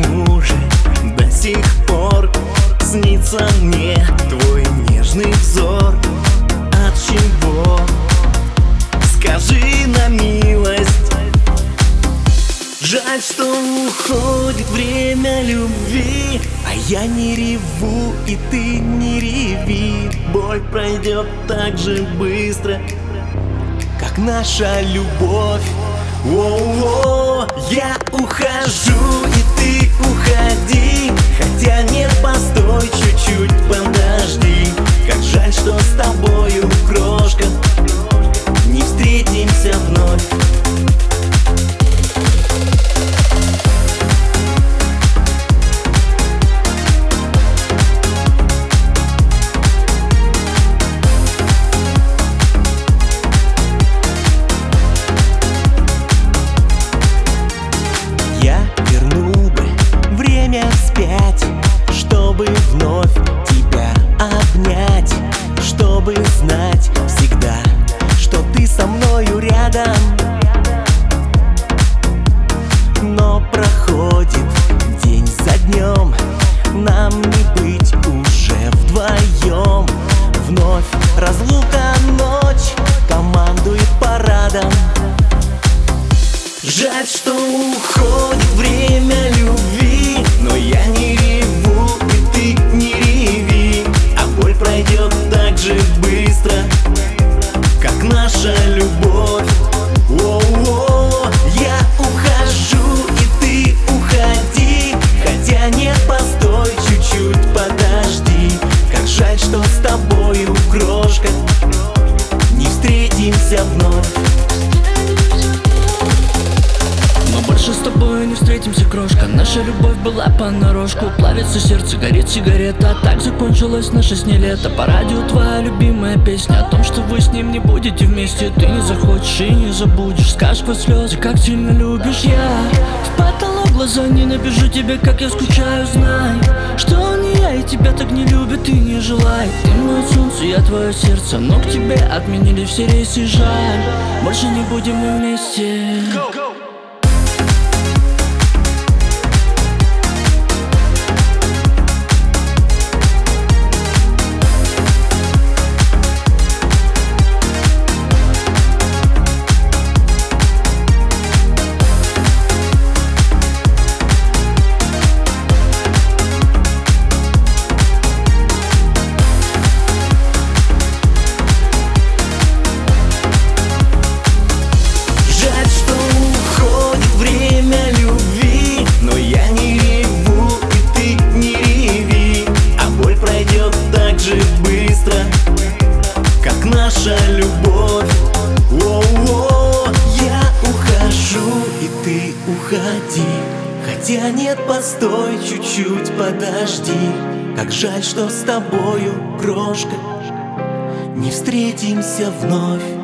почему же до сих пор снится мне твой нежный взор? От чего? Скажи на милость. Жаль, что уходит время любви, а я не реву, и ты не реви. Боль пройдет так же быстро, как наша любовь. О-о-о, я ухожу, и ты уходи. Хотя нет, постой, чуть-чуть подожди. Как жаль, что с тобою, крошка, не встретимся вновь. Вспять, чтобы вновь тебя обнять, чтобы знать всегда, что ты со мною рядом. Но проходит день за днем, нам не быть уже вдвоем. Вновь разлука, ночь командует парадом. Жаль, что уходит время любви, но я не реву, и ты не реви. А боль пройдет так же быстро, как наша любовь. О-о-о, я ухожу, и ты уходи. Хотя нет, постой, чуть-чуть подожди. Как жаль, что с тобою, крошка, не встретимся вновь. Больше с тобой не встретимся, крошка. Наша любовь была понарошку. Плавится сердце, горит сигарета. Так закончилось наше с ней лето. По радио твоя любимая песня о том, что вы с ним не будете вместе. Ты не захочешь и не забудешь. Скажешь под слезы, как сильно любишь. Я в потолок глаза ненавижу тебя, как я скучаю. Знай, что он не я, и тебя так не любит и не желает. Ты мое солнце, я твое сердце, но к тебе отменили все рейсы. Жаль, больше не будем мы вместе. Быстро, как наша любовь. О-о-о, я ухожу, и ты уходи. Хотя нет, постой, чуть-чуть подожди. Как жаль, что с тобою, крошка, не встретимся вновь.